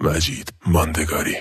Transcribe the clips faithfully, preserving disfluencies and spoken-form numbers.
مجید ماندگاری.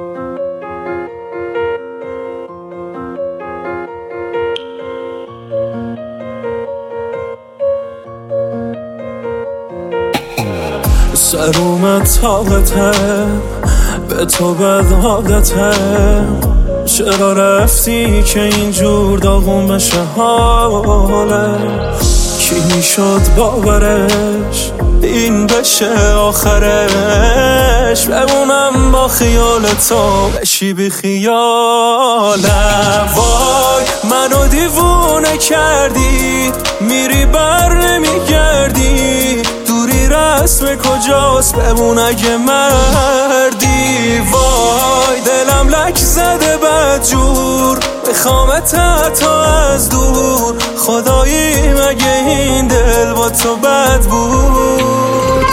سرومت طاقتم به تو بد عادتم، چرا رفتی که اینجور داغون بشه حالم؟ کی میشد باورش این بشه آخرش؟ بمونم با خیال تو بشی بی خیالم. وای منو دیوونه کردی، میری بر نمیگردی، دوری رسم کجاست بمون اگه مردی. وای دلم لک زده بدجور، بخوامت حتی از دور، خدایی مگه این دل با تو بد بود؟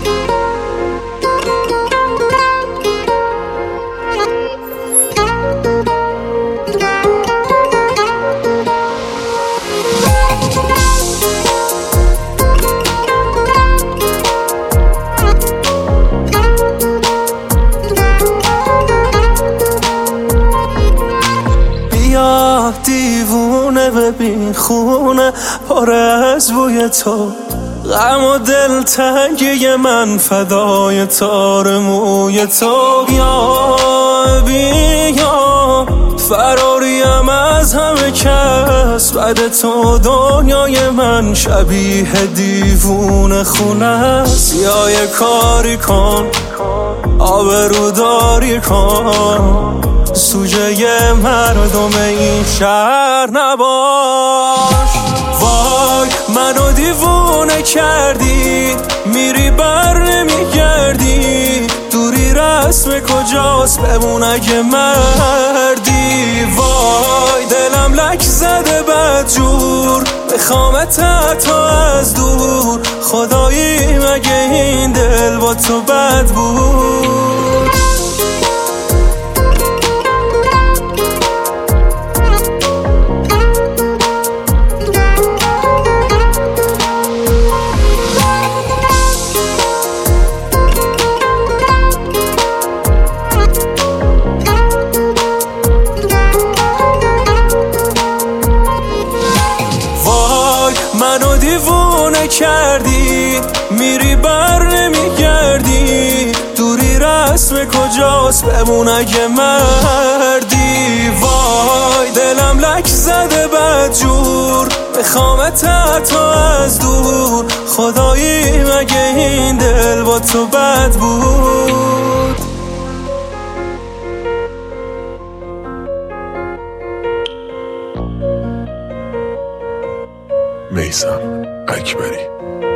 دیوونه ببین خونه پاره از بوی تو، غم و دل تنگی من فدای تار موی تو. بیا بیا فراریم از همه کس، بعد تو دنیای من شبیه دیوونه خونه است. یا یه کاری کن آبروداری کن، سوژه مردم این شهر نباش. وای منو دیوونه کردی، میری بر نمیگردی، دوری رسم کجاست بمون اگه مردی. وای دلم لک زده بدجور، بخوامت حتی از دور، خدایی مگه این دل با تو بد بود؟ منو دیوونه کردی، میری بر نمیگردی، دوری رسم کجاست بمون اگه مردی. وای دلم لک زده بدجور، بخوامت حتی از دور، خدایی مگه این دل با تو بد بود؟ میثم اکبری.